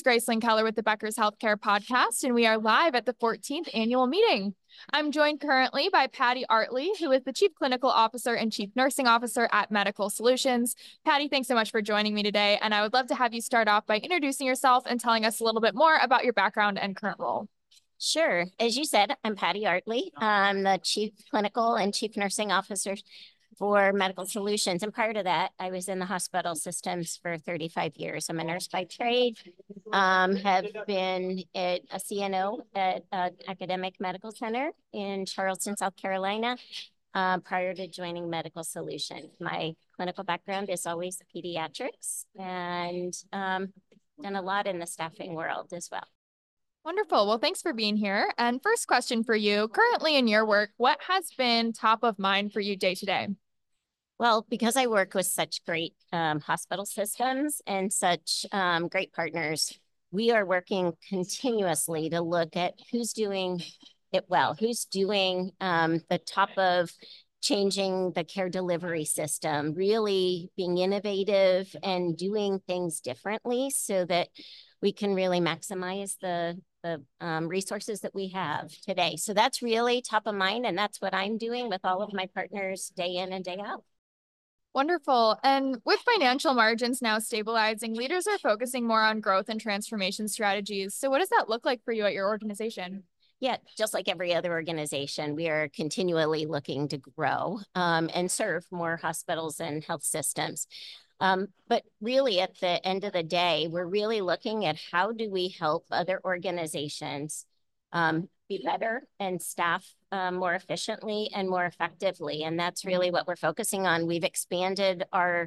Gracelyn Keller with the Becker's Healthcare Podcast, and we are live at the 14th annual meeting. I'm joined currently by Patty Artley, who is the Chief Clinical Officer and Chief Nursing Officer at Medical Solutions. Patty, thanks so much for joining me today, and I would love to have you start off by introducing yourself and telling us a little bit more about your background and current role. Sure. As you said, I'm Patty Artley. I'm the Chief Clinical and Chief Nursing Officer for Medical Solutions. And prior to that, I was in the hospital systems for 35 years. I'm a nurse by trade, have been at a CNO at Academic Medical Center in Charleston, South Carolina, prior to joining Medical Solutions. My clinical background is always pediatrics and done a lot in the staffing world as well. Wonderful. Well, thanks for being here. And first question for you, currently in your work, what has been top of mind for you day to day? Well, because I work with such great hospital systems and such great partners, we are working continuously to look at who's doing it well, who's doing the top of changing the care delivery system, really being innovative and doing things differently so that we can really maximize the resources that we have today. So that's really top of mind, and that's what I'm doing with all of my partners day in and day out. Wonderful. And with financial margins now stabilizing, leaders are focusing more on growth and transformation strategies. So what does that look like for you at your organization? Yeah, just like every other organization, we are continually looking to grow and serve more hospitals and health systems. But really, at the end of the day, we're really looking at how do we help other organizations be better and staff more efficiently and more effectively. And that's really what we're focusing on. We've expanded our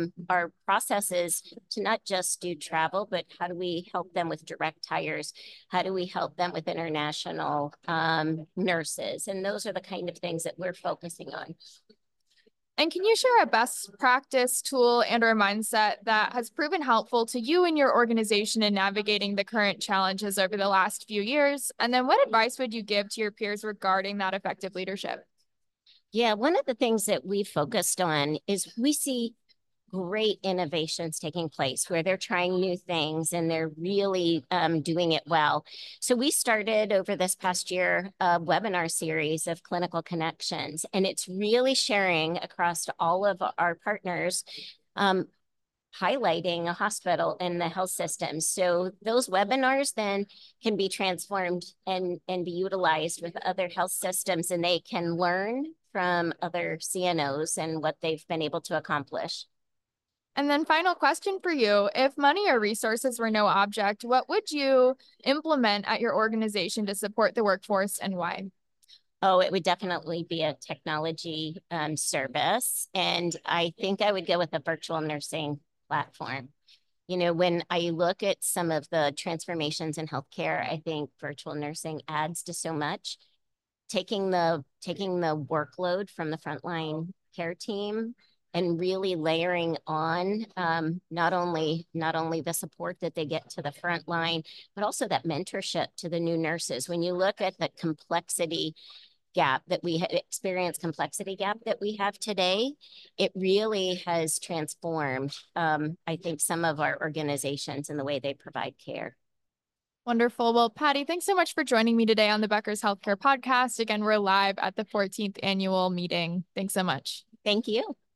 processes to not just do travel, but how do we help them with direct hires? How do we help them with international nurses? And those are the kind of things that we're focusing on. And can you share a best practice tool and or mindset that has proven helpful to you and your organization in navigating the current challenges over the last few years? And then what advice would you give to your peers regarding that effective leadership? Yeah, one of the things that we focused on is we see great innovations taking place where they're trying new things and they're really doing it well. So we started over this past year a webinar series of clinical connections, and it's really sharing across all of our partners, highlighting a hospital and the health system. So those webinars then can be transformed and be utilized with other health systems, and they can learn from other CNOs and what they've been able to accomplish. And then final question for you. If money or resources were no object, what would you implement at your organization to support the workforce and why? Oh, it would definitely be a technology service. And I think I would go with a virtual nursing platform. You know, when I look at some of the transformations in healthcare, I think virtual nursing adds to so much. Taking the workload from the frontline care team and really layering on not only the support that they get to the front line, but also that mentorship to the new nurses. When you look at the complexity gap that we have today, it really has transformed, I think, some of our organizations and the way they provide care. Wonderful. Well, Patty, thanks so much for joining me today on the Becker's Healthcare Podcast. Again, we're live at the 14th annual meeting. Thanks so much. Thank you.